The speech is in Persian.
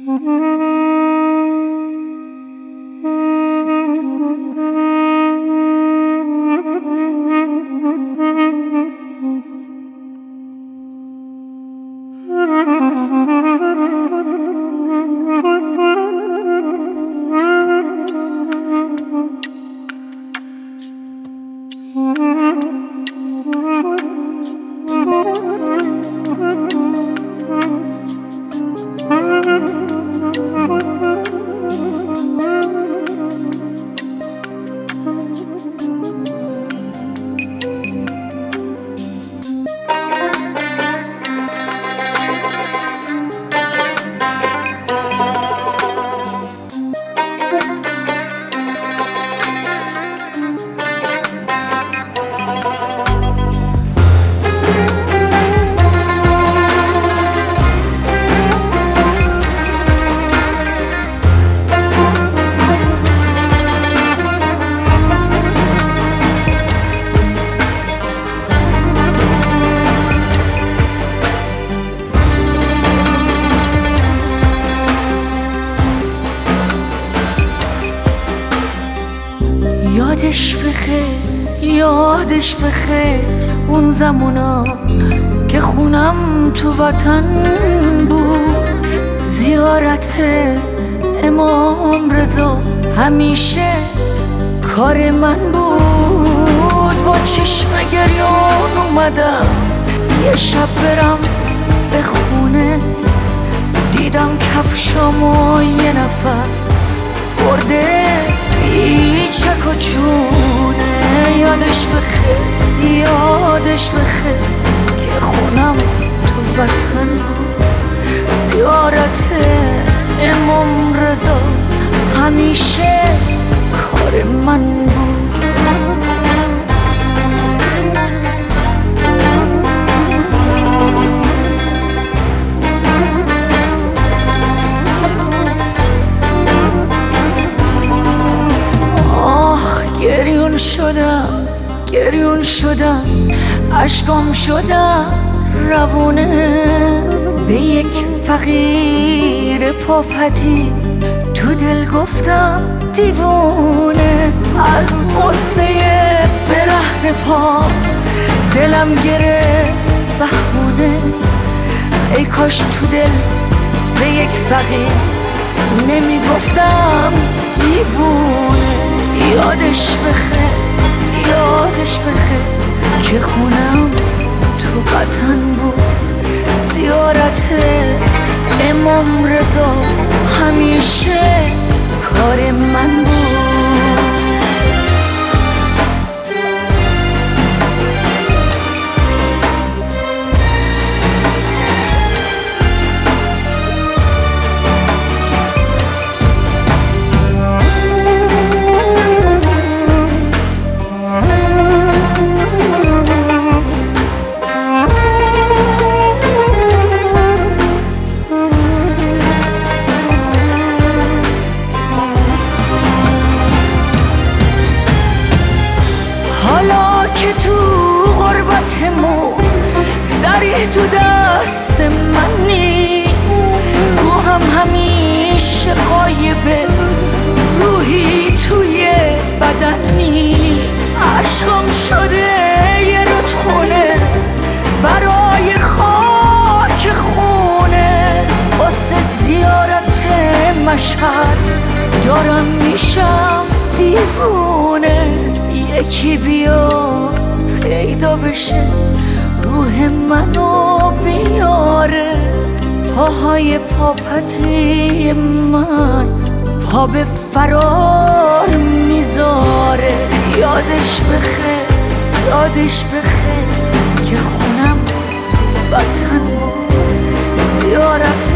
یادش بخیر اون زمونا که خونم تو وطن بود، زیارت امام رضا همیشه کار من بود. با چشم گریان اومدم یه شب برم به خونه، دیدم کفشامو یه نفر برده بی چک و چونه. یادش بخیر یادش بخیر که خونم تو وطن بود، زیارت امام رضا همیشه کار من بود. گریون شدم اشکام شدم روونه، به یک فقیر پاپتی تو دل گفتم دیوونه. از قصه برهنه پا دلم گرفت بهونه، ای کاش تو دل به یک فقیر نمیگفتم دیوونه. یادش بخیر که خونم تو وطن بود، زیارت امام رضا همیشه کار من بود. حالا که تو غربتمون سریح تو دست من نیست، روحم همیشه غایبه روحی توی بدن نیست. عشقم شده یه رودخونه برای خاک خونه، واسه زیارت مشهد دارم میشم دیوونه. یکی بیاد پیدا بشه روح منو بیاره، پاهای پاپتی من پا به فرار میذاره. یادش بخیر که خونم تو وطن بود، زیارت